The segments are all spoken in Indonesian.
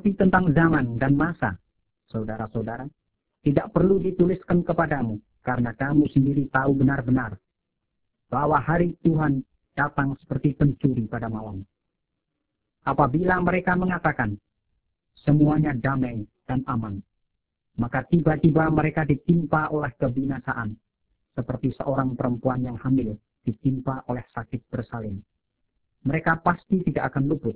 Tetapi tentang zaman dan masa, saudara-saudara, tidak perlu dituliskan kepadamu, karena kamu sendiri tahu benar-benar bahwa hari Tuhan datang seperti pencuri pada malam. Apabila mereka mengatakan, semuanya damai dan aman, maka tiba-tiba mereka ditimpa oleh kebinasaan, seperti seorang perempuan yang hamil ditimpa oleh sakit bersalin. Mereka pasti tidak akan luput.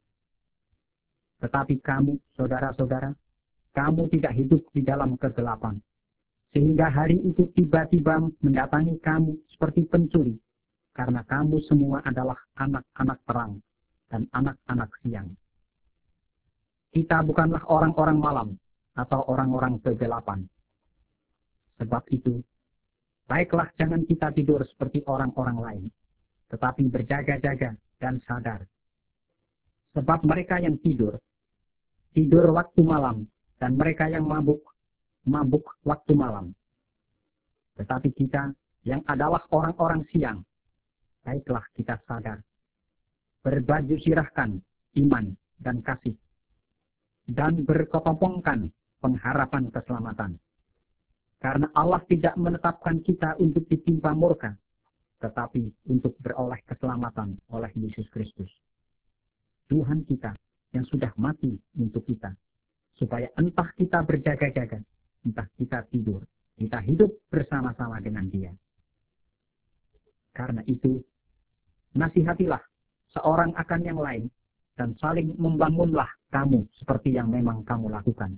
Tetapi kamu, saudara-saudara, kamu tidak hidup di dalam kegelapan, sehingga hari itu tiba-tiba mendatangi kamu seperti pencuri, karena kamu semua adalah anak-anak terang dan anak-anak siang. Kita bukanlah orang-orang malam atau orang-orang kegelapan. Sebab itu, baiklah jangan kita tidur seperti orang-orang lain, tetapi berjaga-jaga dan sadar. Sebab mereka yang tidur waktu malam, dan mereka yang mabuk waktu malam. Tetapi kita yang adalah orang-orang siang, baiklah kita sadar. Berbaju sirahkan iman dan kasih, dan berketompongkan pengharapan keselamatan. Karena Allah tidak menetapkan kita untuk ditimpa murka, tetapi untuk beroleh keselamatan oleh Yesus Kristus, Tuhan kita yang sudah mati untuk kita, supaya entah kita berjaga-jaga, entah kita tidur, kita hidup bersama-sama dengan Dia. Karena itu, nasihatilah seorang akan yang lain, dan saling membangunlah kamu seperti yang memang kamu lakukan.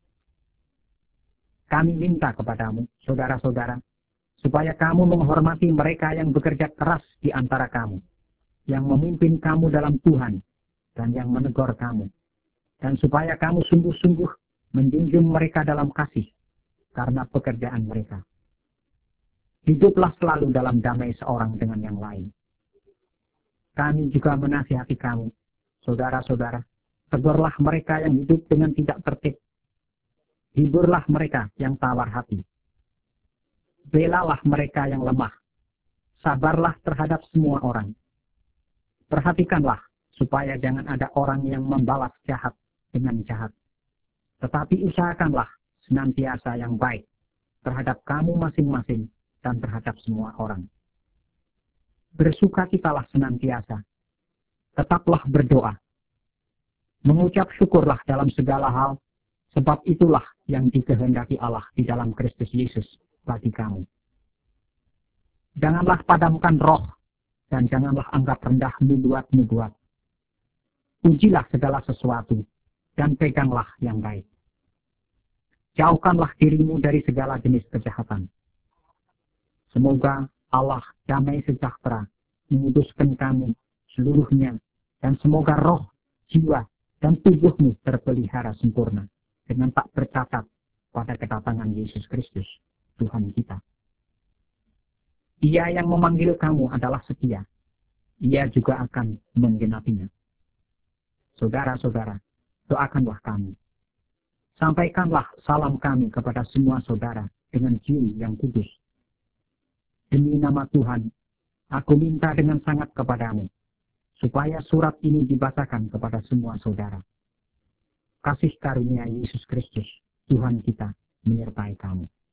Kami minta kepadamu, saudara-saudara, supaya kamu menghormati mereka yang bekerja keras di antara kamu, yang memimpin kamu dalam Tuhan, dan yang menegur kamu. Dan supaya kamu sungguh-sungguh menjunjung mereka dalam kasih, karena pekerjaan mereka. Hiduplah selalu dalam damai seorang dengan yang lain. Kami juga menasihati kamu, saudara-saudara, tegurlah mereka yang hidup dengan tidak tertib. Hiburlah mereka yang tawar hati. Belalah mereka yang lemah. Sabarlah terhadap semua orang. Perhatikanlah supaya jangan ada orang yang membalas jahat dengan jahat. Tetapi usahakanlah senantiasa yang baik terhadap kamu masing-masing dan terhadap semua orang. Bersukacitalah senantiasa. Tetaplah berdoa. Mengucap syukurlah dalam segala hal, sebab itulah yang dikehendaki Allah di dalam Kristus Yesus bagi kamu. Janganlah padamkan roh, dan janganlah anggap rendah nubuat-nubuat. Ujilah segala sesuatu, dan peganglah yang baik. Jauhkanlah dirimu dari segala jenis kejahatan. Semoga Allah damai sejahtera menguduskan kamu seluruhnya, dan semoga roh, jiwa, dan tubuhmu terpelihara sempurna dengan tak bercacat pada kedatangan Yesus Kristus, Tuhan kita. Ia yang memanggil kamu adalah setia. Ia juga akan menggenapinya. Saudara-saudara, doakanlah kami. Sampaikanlah salam kami kepada semua saudara dengan jiwa yang kudus. Demi nama Tuhan, aku minta dengan sangat kepadamu, supaya surat ini dibacakan kepada semua saudara. Kasih karunia Yesus Kristus, Tuhan kita, menyertai kamu.